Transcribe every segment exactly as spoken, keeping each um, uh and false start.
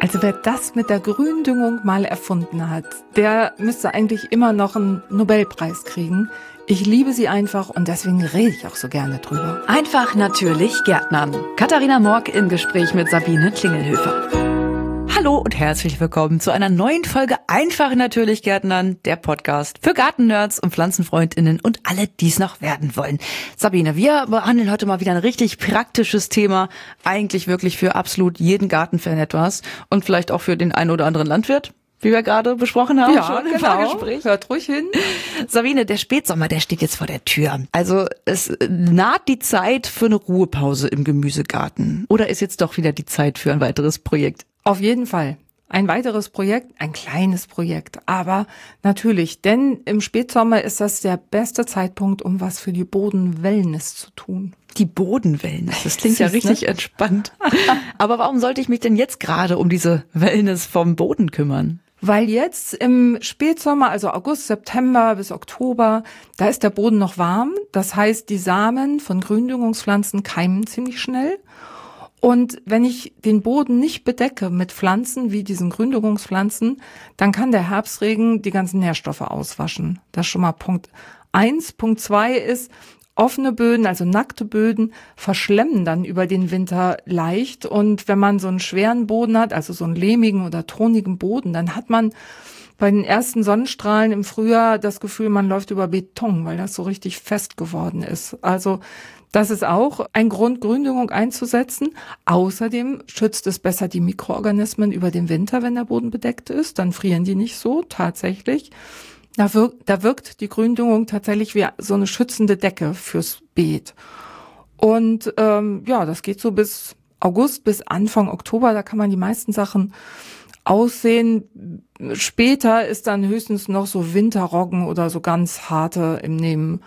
Also wer das mit der Gründüngung mal erfunden hat, der müsste eigentlich immer noch einen Nobelpreis kriegen. Ich liebe sie einfach und deswegen rede ich auch so gerne drüber. Einfach natürlich Gärtnern. Katharina Morck im Gespräch mit Sabine Klingelhöfer. Hallo und herzlich willkommen zu einer neuen Folge Einfach natürlich Gärtnern, der Podcast für Gartennerds und PflanzenfreundInnen und alle, die es noch werden wollen. Sabine, wir behandeln heute mal wieder ein richtig praktisches Thema, eigentlich wirklich für absolut jeden Gartenfan etwas und vielleicht auch für den einen oder anderen Landwirt, wie wir gerade besprochen haben. Ja, schon im genau. Vorgespräch. Hört ruhig hin. Sabine, der Spätsommer, der steht jetzt vor der Tür. Also es naht die Zeit für eine Ruhepause im Gemüsegarten. Oder ist jetzt doch wieder die Zeit für ein weiteres Projekt? Auf jeden Fall. Ein weiteres Projekt, ein kleines Projekt, aber natürlich, denn im Spätsommer ist das der beste Zeitpunkt, um was für die Bodenwellness zu tun. Die Bodenwellness, das klingt Süß, ja richtig ne? entspannt. Aber warum sollte ich mich denn jetzt gerade um diese Wellness vom Boden kümmern? Weil jetzt im Spätsommer, also August, September bis Oktober, da ist der Boden noch warm. Das heißt, die Samen von Gründüngungspflanzen keimen ziemlich schnell. Und wenn ich den Boden nicht bedecke mit Pflanzen wie diesen Gründüngungspflanzen, dann kann der Herbstregen die ganzen Nährstoffe auswaschen. Das ist schon mal Punkt eins. Punkt zwei ist, offene Böden, also nackte Böden, verschlemmen dann über den Winter leicht. Und wenn man so einen schweren Boden hat, also so einen lehmigen oder tonigen Boden, dann hat man bei den ersten Sonnenstrahlen im Frühjahr das Gefühl, man läuft über Beton, weil das so richtig fest geworden ist. Also das ist auch ein Grund, Gründüngung einzusetzen. Außerdem schützt es besser die Mikroorganismen über den Winter, wenn der Boden bedeckt ist. Dann frieren die nicht so, tatsächlich. Da wirkt, da wirkt die Gründüngung tatsächlich wie so eine schützende Decke fürs Beet. Und ähm, ja, das geht so bis August, bis Anfang Oktober. Da kann man die meisten Sachen aussehen. Später ist dann höchstens noch so Winterroggen oder so ganz harte im Nehmen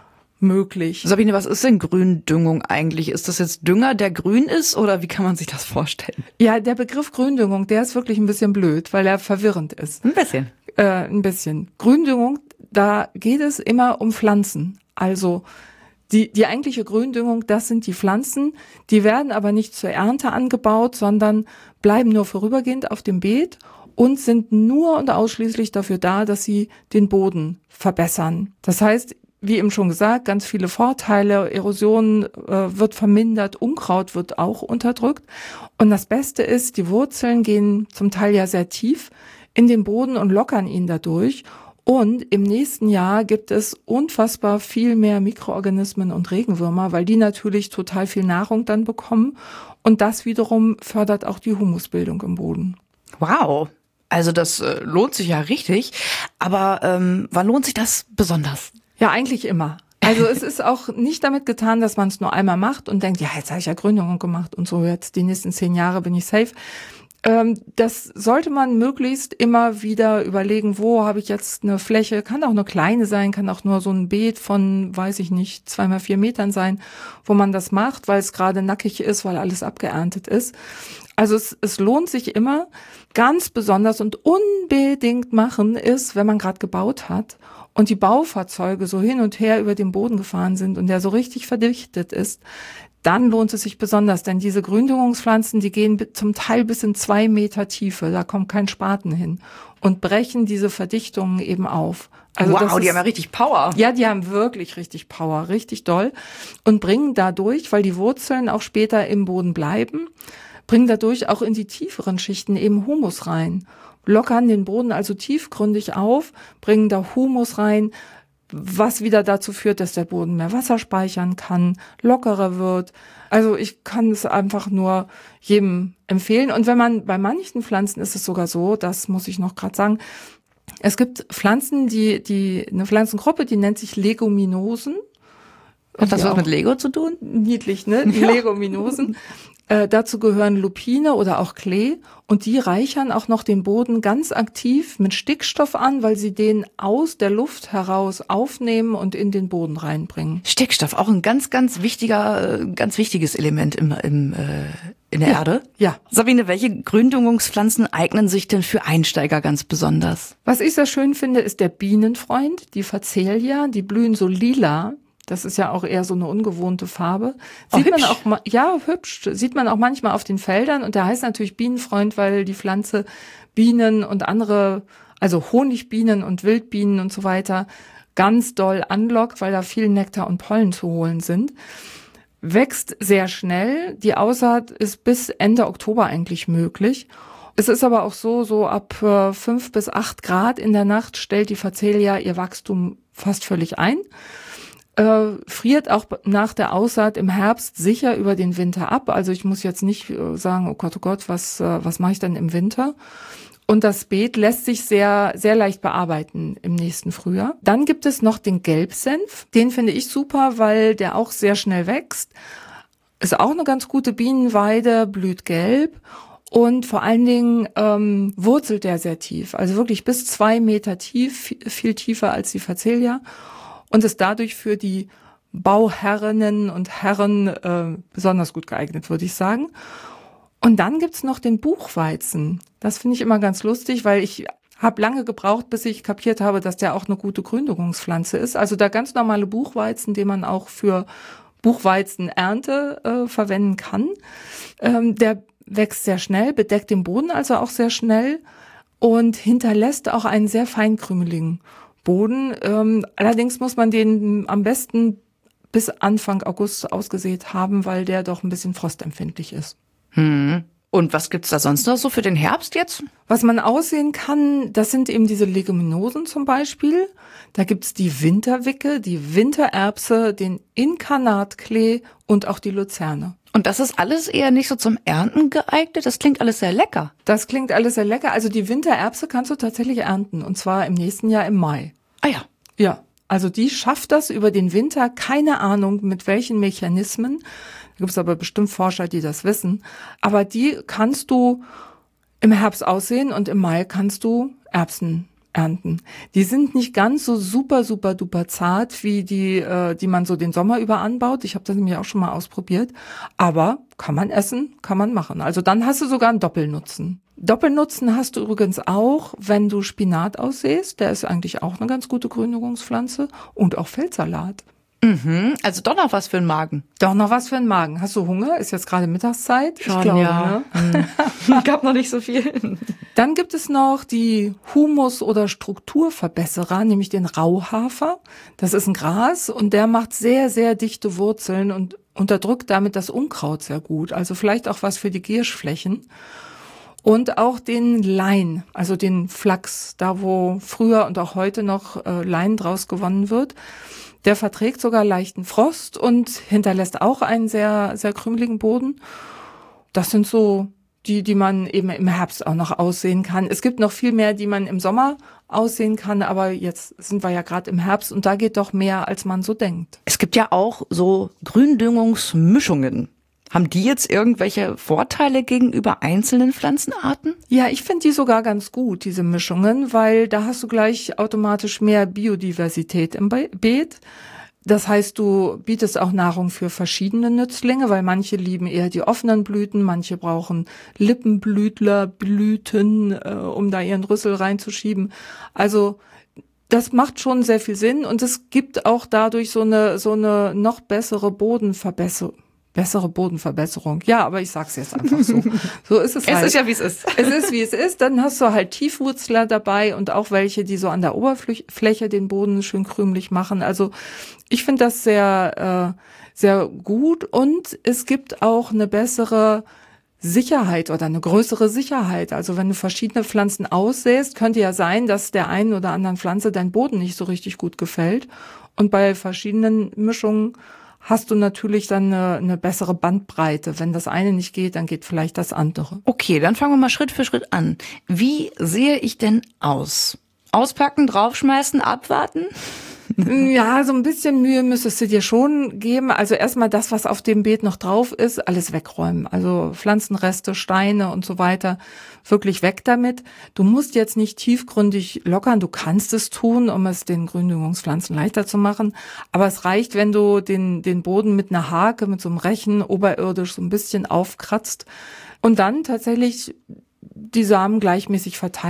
möglich. Sabine, was ist denn Gründüngung eigentlich? Ist das jetzt Dünger, der grün ist, oder wie kann man sich das vorstellen? Ja, der Begriff Gründüngung, der ist wirklich ein bisschen blöd, weil er verwirrend ist. Ein bisschen. Äh, ein bisschen. Gründüngung, da geht es immer um Pflanzen. Also die, die eigentliche Gründüngung, das sind die Pflanzen, die werden aber nicht zur Ernte angebaut, sondern bleiben nur vorübergehend auf dem Beet und sind nur und ausschließlich dafür da, dass sie den Boden verbessern. Das heißt, wie eben schon gesagt, ganz viele Vorteile, Erosion äh, wird vermindert, Unkraut wird auch unterdrückt. Und das Beste ist, die Wurzeln gehen zum Teil ja sehr tief in den Boden und lockern ihn dadurch. Und im nächsten Jahr gibt es unfassbar viel mehr Mikroorganismen und Regenwürmer, weil die natürlich total viel Nahrung dann bekommen. Und das wiederum fördert auch die Humusbildung im Boden. Wow. Also das äh, lohnt sich ja richtig. Aber ähm, wann lohnt sich das besonders? Ja, eigentlich immer. Also es ist auch nicht damit getan, dass man es nur einmal macht und denkt, ja, jetzt habe ich ja Gründüngung gemacht und so, jetzt die nächsten zehn Jahre bin ich safe. Ähm, das sollte man möglichst immer wieder überlegen, wo habe ich jetzt eine Fläche, kann auch eine kleine sein, kann auch nur so ein Beet von, weiß ich nicht, zwei mal vier Metern sein, wo man das macht, weil es gerade nackig ist, weil alles abgeerntet ist. Also es, es lohnt sich immer, ganz besonders und unbedingt machen ist, wenn man gerade gebaut hat und die Baufahrzeuge so hin und her über den Boden gefahren sind und der so richtig verdichtet ist, dann lohnt es sich besonders, denn diese Gründüngungspflanzen, die gehen zum Teil bis in zwei Meter Tiefe, da kommt kein Spaten hin und brechen diese Verdichtungen eben auf. Also wow, die ist, haben ja richtig Power. Ja, die haben wirklich richtig Power, richtig doll und bringen dadurch, weil die Wurzeln auch später im Boden bleiben, bringen dadurch auch in die tieferen Schichten eben Humus rein. Lockern den Boden also tiefgründig auf, bringen da Humus rein, was wieder dazu führt, dass der Boden mehr Wasser speichern kann, lockerer wird. Also ich kann es einfach nur jedem empfehlen. Und wenn man, bei manchen Pflanzen ist es sogar so, das muss ich noch gerade sagen, es gibt Pflanzen, die, die, eine Pflanzengruppe, die nennt sich Leguminosen. Hat das was mit Lego zu tun? Niedlich, ne? Die ja. Leguminosen. Äh, dazu gehören Lupine oder auch Klee und die reichern auch noch den Boden ganz aktiv mit Stickstoff an, weil sie den aus der Luft heraus aufnehmen und in den Boden reinbringen. Stickstoff, auch ein ganz, ganz wichtiger, ganz wichtiges Element im, im, äh, in der ja. Erde. Ja. Sabine, welche Gründüngungspflanzen eignen sich denn für Einsteiger ganz besonders? Was ich sehr schön finde, ist der Bienenfreund, die Facelia, die blühen so lila. Das ist ja auch eher so eine ungewohnte Farbe. Oh, Sieht man hübsch. auch, ma- ja, hübsch. Sieht man auch manchmal auf den Feldern. Und der heißt natürlich Bienenfreund, weil die Pflanze Bienen und andere, also Honigbienen und Wildbienen und so weiter, ganz doll anlockt, weil da viel Nektar und Pollen zu holen sind. Wächst sehr schnell. Die Aussaat ist bis Ende Oktober eigentlich möglich. Es ist aber auch so, so ab äh, fünf bis acht Grad in der Nacht stellt die Facelia ihr Wachstum fast völlig ein. Äh, friert auch nach der Aussaat im Herbst sicher über den Winter ab. Also ich muss jetzt nicht äh, sagen, oh Gott, oh Gott, was, äh, was mache ich denn im Winter? Und das Beet lässt sich sehr, sehr leicht bearbeiten im nächsten Frühjahr. Dann gibt es noch den Gelbsenf. Den finde ich super, weil der auch sehr schnell wächst. Ist auch eine ganz gute Bienenweide, blüht gelb. Und vor allen Dingen ähm, wurzelt der sehr tief, also wirklich bis zwei Meter tief, viel tiefer als die Facelia und ist dadurch für die Bauherrinnen und Herren äh, besonders gut geeignet, würde ich sagen. Und dann gibt's noch den Buchweizen. Das finde ich immer ganz lustig, weil ich habe lange gebraucht, bis ich kapiert habe, dass der auch eine gute Gründungspflanze ist. Also der ganz normale Buchweizen, den man auch für Buchweizenernte äh, verwenden kann, ähm, der wächst sehr schnell, bedeckt den Boden also auch sehr schnell und hinterlässt auch einen sehr feinkrümeligen Boden. Ähm, allerdings muss man den am besten bis Anfang August ausgesät haben, weil der doch ein bisschen frostempfindlich ist. Hm. Und was gibt's da sonst noch so für den Herbst jetzt? Was man aussehen kann, das sind eben diese Leguminosen zum Beispiel. Da gibt's die Winterwicke, die Wintererbse, den Inkarnatklee und auch die Luzerne. Und das ist alles eher nicht so zum Ernten geeignet? Das klingt alles sehr lecker. Das klingt alles sehr lecker. Also die Wintererbse kannst du tatsächlich ernten und zwar im nächsten Jahr im Mai. Ah ja. Ja, also die schafft das über den Winter, keine Ahnung mit welchen Mechanismen. Da gibt es aber bestimmt Forscher, die das wissen. Aber die kannst du im Herbst aussehen und im Mai kannst du Erbsen ernten. Die sind nicht ganz so super, super, duper zart wie die, äh, die man so den Sommer über anbaut. Ich habe das nämlich auch schon mal ausprobiert. Aber kann man essen, kann man machen. Also dann hast du sogar einen Doppelnutzen. Doppelnutzen hast du übrigens auch, wenn du Spinat aussäst. Der ist eigentlich auch eine ganz gute Gründungspflanze. Und auch Feldsalat. Mhm, also doch noch was für den Magen. Doch noch was für den Magen. Hast du Hunger? Ist jetzt gerade Mittagszeit? Schon, ich glaube, ja. Ne? Ich gab noch nicht so viel. Dann gibt es noch die Humus- oder Strukturverbesserer, nämlich den Rauhafer. Das ist ein Gras und der macht sehr, sehr dichte Wurzeln und unterdrückt damit das Unkraut sehr gut. Also vielleicht auch was für die Gierschflächen. Und auch den Lein, also den Flachs, da wo früher und auch heute noch äh, Lein draus gewonnen wird. Der verträgt sogar leichten Frost und hinterlässt auch einen sehr, sehr krümeligen Boden. Das sind so die, die man eben im Herbst auch noch aussehen kann. Es gibt noch viel mehr, die man im Sommer aussehen kann, aber jetzt sind wir ja gerade im Herbst und da geht doch mehr, als man so denkt. Es gibt ja auch so Gründüngungsmischungen. Haben die jetzt irgendwelche Vorteile gegenüber einzelnen Pflanzenarten? Ja, ich finde die sogar ganz gut, diese Mischungen, weil da hast du gleich automatisch mehr Biodiversität im Beet. Das heißt, du bietest auch Nahrung für verschiedene Nützlinge, weil manche lieben eher die offenen Blüten, manche brauchen Lippenblütler, Blüten, äh, um da ihren Rüssel reinzuschieben. Also das macht schon sehr viel Sinn und es gibt auch dadurch so eine so eine noch bessere Bodenverbesserung. Bessere Bodenverbesserung. Ja, aber ich sag's jetzt einfach so. So ist es halt. Es ist ja, wie es ist. Es ist, wie es ist. Dann hast du halt Tiefwurzler dabei und auch welche, die so an der Oberfläche den Boden schön krümelig machen. Also ich finde das sehr, äh, sehr gut und es gibt auch eine bessere Sicherheit oder eine größere Sicherheit. Also wenn du verschiedene Pflanzen aussäst, könnte ja sein, dass der einen oder anderen Pflanze dein Boden nicht so richtig gut gefällt. Und bei verschiedenen Mischungen hast du natürlich dann eine, eine bessere Bandbreite. Wenn das eine nicht geht, dann geht vielleicht das andere. Okay, dann fangen wir mal Schritt für Schritt an. Wie sehe ich denn aus? Auspacken, draufschmeißen, abwarten? Ja, so ein bisschen Mühe müsstest du dir schon geben. Also erstmal das, was auf dem Beet noch drauf ist, alles wegräumen. Also Pflanzenreste, Steine und so weiter, wirklich weg damit. Du musst jetzt nicht tiefgründig lockern. Du kannst es tun, um es den Gründüngungspflanzen leichter zu machen. Aber es reicht, wenn du den, den Boden mit einer Hake, mit so einem Rechen oberirdisch so ein bisschen aufkratzt und dann tatsächlich die Samen gleichmäßig verteilen.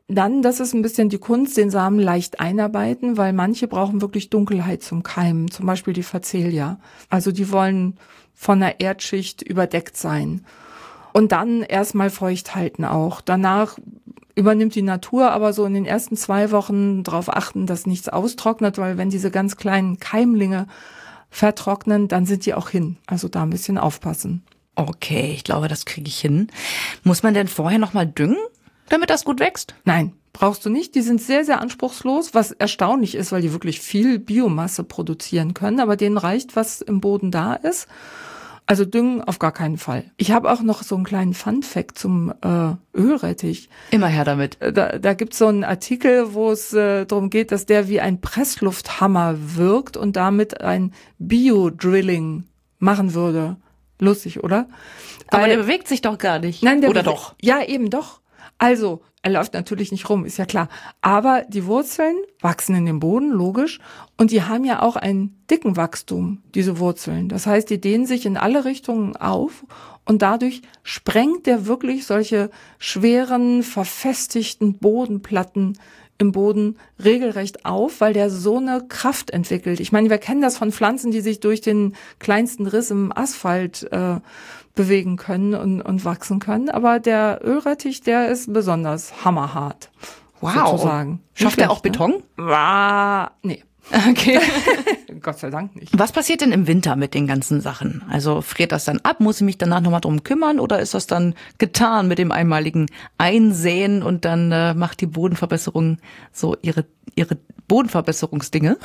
Dann, das ist ein bisschen die Kunst, den Samen leicht einarbeiten, weil manche brauchen wirklich Dunkelheit zum Keimen, zum Beispiel die Facelia. Also die wollen von der Erdschicht überdeckt sein. Und dann erstmal feucht halten auch. Danach übernimmt die Natur, aber so in den ersten zwei Wochen darauf achten, dass nichts austrocknet, weil wenn diese ganz kleinen Keimlinge vertrocknen, dann sind die auch hin. Also da ein bisschen aufpassen. Okay, ich glaube, das kriege ich hin. Muss man denn vorher nochmal düngen, damit das gut wächst? Nein, brauchst du nicht. Die sind sehr, sehr anspruchslos, was erstaunlich ist, weil die wirklich viel Biomasse produzieren können. Aber denen reicht, was im Boden da ist. Also düngen auf gar keinen Fall. Ich habe auch noch so einen kleinen Fun-Fact zum äh, Ölrettich. Immer her damit. Da, da gibt's so einen Artikel, wo es äh, darum geht, dass der wie ein Presslufthammer wirkt und damit ein Bio-Drilling machen würde. Lustig, oder? Aber Weil, der bewegt sich doch gar nicht. Nein, der oder bewe- doch? Ja, eben doch. Also, er läuft natürlich nicht rum, ist ja klar. Aber die Wurzeln wachsen in den Boden, logisch. Und die haben ja auch einen dicken Wachstum, diese Wurzeln. Das heißt, die dehnen sich in alle Richtungen auf. Und dadurch sprengt der wirklich solche schweren, verfestigten Bodenplatten im Boden regelrecht auf, weil der so eine Kraft entwickelt. Ich meine, wir kennen das von Pflanzen, die sich durch den kleinsten Riss im Asphalt äh, bewegen können und, und wachsen können. Aber der Ölrettich, der ist besonders hammerhart. Wow. Sozusagen. Schafft er auch Beton? Ah, nee. Okay. Gott sei Dank nicht. Was passiert denn im Winter mit den ganzen Sachen? Also friert das dann ab? Muss ich mich danach nochmal drum kümmern? Oder ist das dann getan mit dem einmaligen Einsäen und dann äh, macht die Bodenverbesserung so ihre, ihre Bodenverbesserungsdinge?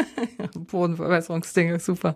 Bodenverbesserungsdinge, super.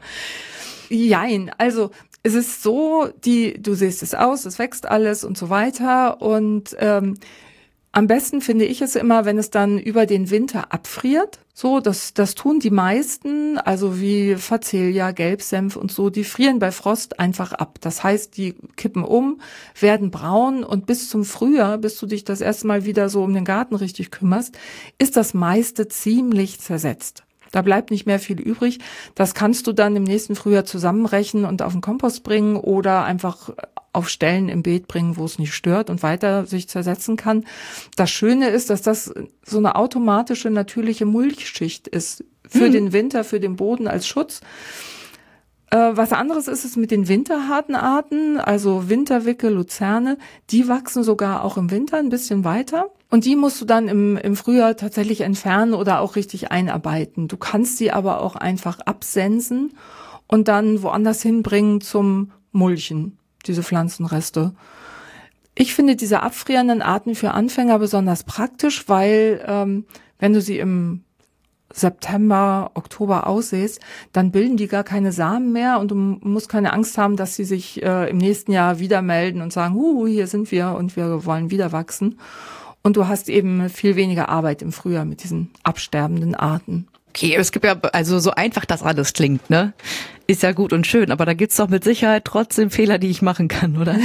Jein, also es ist so, die, du siehst es aus, es wächst alles und so weiter und ähm, am besten finde ich es immer, wenn es dann über den Winter abfriert. So, das, das tun die meisten, also wie Facelia, Gelbsenf und so, die frieren bei Frost einfach ab. Das heißt, die kippen um, werden braun und bis zum Frühjahr, bis du dich das erste Mal wieder so um den Garten richtig kümmerst, ist das meiste ziemlich zersetzt. Da bleibt nicht mehr viel übrig. Das kannst du dann im nächsten Frühjahr zusammenrechen und auf den Kompost bringen oder einfach auf Stellen im Beet bringen, wo es nicht stört und weiter sich zersetzen kann. Das Schöne ist, dass das so eine automatische, natürliche Mulchschicht ist für mhm. den Winter, für den Boden als Schutz. Äh, was anderes ist es mit den winterharten Arten, also Winterwicke, Luzerne, die wachsen sogar auch im Winter ein bisschen weiter. Und die musst du dann im, im Frühjahr tatsächlich entfernen oder auch richtig einarbeiten. Du kannst sie aber auch einfach absensen und dann woanders hinbringen zum Mulchen, diese Pflanzenreste. Ich finde diese abfrierenden Arten für Anfänger besonders praktisch, weil ähm, wenn du sie im September, Oktober aussäst, dann bilden die gar keine Samen mehr und du musst keine Angst haben, dass sie sich äh, im nächsten Jahr wieder melden und sagen, huh, hier sind wir und wir wollen wieder wachsen. Und du hast eben viel weniger Arbeit im Frühjahr mit diesen absterbenden Arten. Okay, es gibt ja, also so einfach das alles klingt, ne? Ist ja gut und schön, aber da gibt's doch mit Sicherheit trotzdem Fehler, die ich machen kann, oder?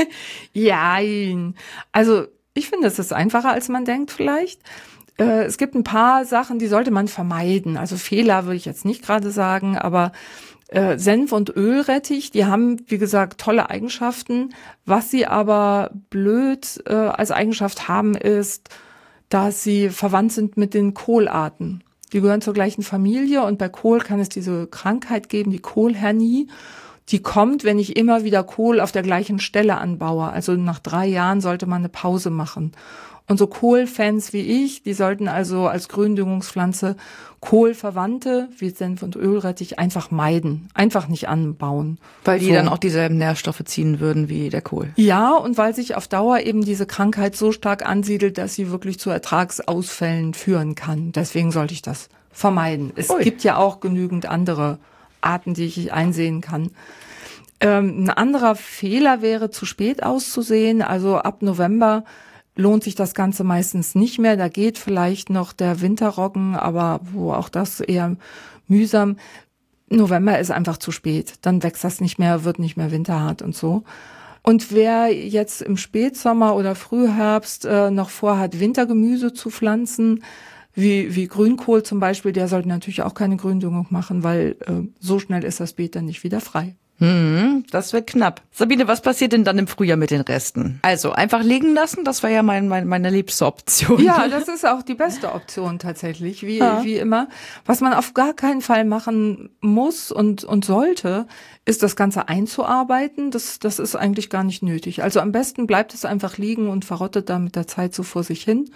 Ja, also ich finde, es ist einfacher, als man denkt vielleicht. Äh, es gibt ein paar Sachen, die sollte man vermeiden. Also Fehler würde ich jetzt nicht gerade sagen, aber äh, Senf und Ölrettich, die haben, wie gesagt, tolle Eigenschaften. Was sie aber blöd äh, als Eigenschaft haben, ist, dass sie verwandt sind mit den Kohlarten. Die gehören zur gleichen Familie und bei Kohl kann es diese Krankheit geben, die Kohlhernie. Die kommt, wenn ich immer wieder Kohl auf der gleichen Stelle anbaue. Also nach drei Jahren sollte man eine Pause machen. Und so Kohlfans wie ich, die sollten also als Gründüngungspflanze Kohlverwandte wie Senf und Ölrettich einfach meiden, einfach nicht anbauen. Weil die so. dann auch dieselben Nährstoffe ziehen würden wie der Kohl. Ja, und weil sich auf Dauer eben diese Krankheit so stark ansiedelt, dass sie wirklich zu Ertragsausfällen führen kann. Deswegen sollte ich das vermeiden. Es Ui. gibt ja auch genügend andere Arten, die ich einsehen kann. Ähm, ein anderer Fehler wäre, zu spät auszusehen. Also ab November lohnt sich das Ganze meistens nicht mehr. Da geht vielleicht noch der Winterroggen, aber wo auch das eher mühsam. November ist einfach zu spät. Dann wächst das nicht mehr, wird nicht mehr winterhart und so. Und wer jetzt im Spätsommer oder Frühherbst äh, noch vorhat, Wintergemüse zu pflanzen, wie wie Grünkohl zum Beispiel, der sollte natürlich auch keine Gründüngung machen, weil äh, so schnell ist das Beet dann nicht wieder frei. Hm, das wird knapp. Sabine, was passiert denn dann im Frühjahr mit den Resten? Also einfach liegen lassen, das war ja mein, mein, meine liebste Option. Ja, das ist auch die beste Option tatsächlich, wie, ja. wie immer. Was man auf gar keinen Fall machen muss und, und sollte, ist das Ganze einzuarbeiten. Das, das ist eigentlich gar nicht nötig. Also am besten bleibt es einfach liegen und verrottet da mit der Zeit so vor sich hin.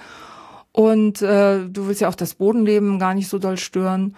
Und äh, du willst ja auch das Bodenleben gar nicht so doll stören.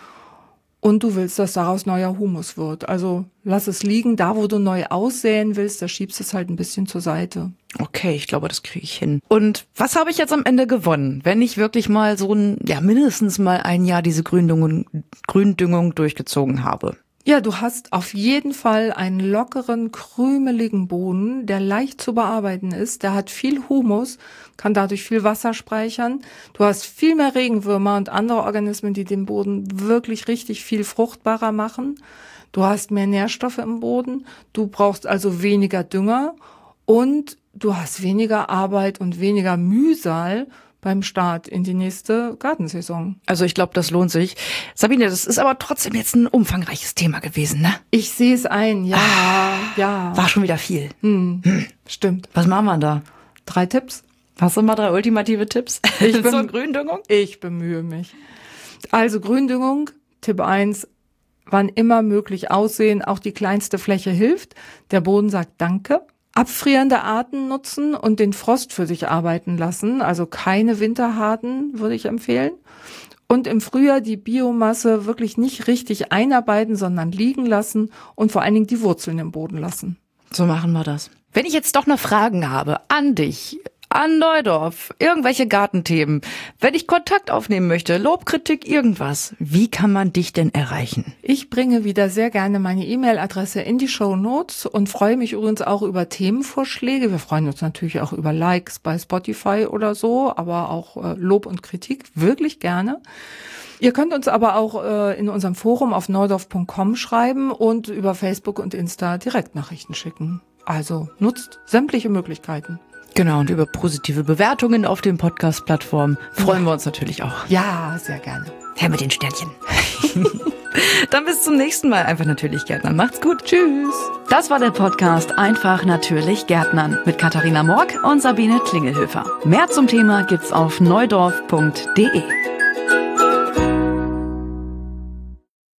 Und du willst, dass daraus neuer Humus wird. Also lass es liegen. Da, wo du neu aussäen willst, da schiebst du es halt ein bisschen zur Seite. Okay, ich glaube, das kriege ich hin. Und was habe ich jetzt am Ende gewonnen, wenn ich wirklich mal so ein, ja mindestens mal ein Jahr diese Gründüngung, Gründüngung durchgezogen habe? Ja, du hast auf jeden Fall einen lockeren, krümeligen Boden, der leicht zu bearbeiten ist. Der hat viel Humus, kann dadurch viel Wasser speichern. Du hast viel mehr Regenwürmer und andere Organismen, die den Boden wirklich richtig viel fruchtbarer machen. Du hast mehr Nährstoffe im Boden. Du brauchst also weniger Dünger und du hast weniger Arbeit und weniger Mühsal beim Start in die nächste Gartensaison. Also ich glaube, das lohnt sich. Sabine, das ist aber trotzdem jetzt ein umfangreiches Thema gewesen, ne? Ich sehe es ein, ja, ah, ja. War schon wieder viel. Hm, hm. Stimmt. Was machen wir da? Drei Tipps. Hast du mal drei ultimative Tipps ich zur Gründüngung? Ich bemühe mich. Also Gründüngung, Tipp eins, wann immer möglich aussehen, auch die kleinste Fläche hilft. Der Boden sagt Danke. Abfrierende Arten nutzen und den Frost für sich arbeiten lassen, also keine Winterharten, würde ich empfehlen. Und im Frühjahr die Biomasse wirklich nicht richtig einarbeiten, sondern liegen lassen und vor allen Dingen die Wurzeln im Boden lassen. So machen wir das. Wenn ich jetzt doch noch Fragen habe an dich, an Neudorf, irgendwelche Gartenthemen, wenn ich Kontakt aufnehmen möchte, Lob, Kritik, irgendwas, wie kann man dich denn erreichen? Ich bringe wieder sehr gerne meine E-Mail-Adresse in die Shownotes und freue mich übrigens auch über Themenvorschläge. Wir freuen uns natürlich auch über Likes bei Spotify oder so, aber auch äh, Lob und Kritik wirklich gerne. Ihr könnt uns aber auch äh, in unserem Forum auf neudorf punkt com schreiben und über Facebook und Insta Direktnachrichten schicken. Also nutzt sämtliche Möglichkeiten. Genau, und über positive Bewertungen auf den Podcast-Plattformen freuen wir uns natürlich auch. Ja, sehr gerne. Her mit den Sternchen. Dann bis zum nächsten Mal. Einfach natürlich Gärtnern. Macht's gut. Tschüss. Das war der Podcast Einfach natürlich Gärtnern mit Katharina Morck und Sabine Klingelhöfer. Mehr zum Thema gibt's auf neudorf punkt de.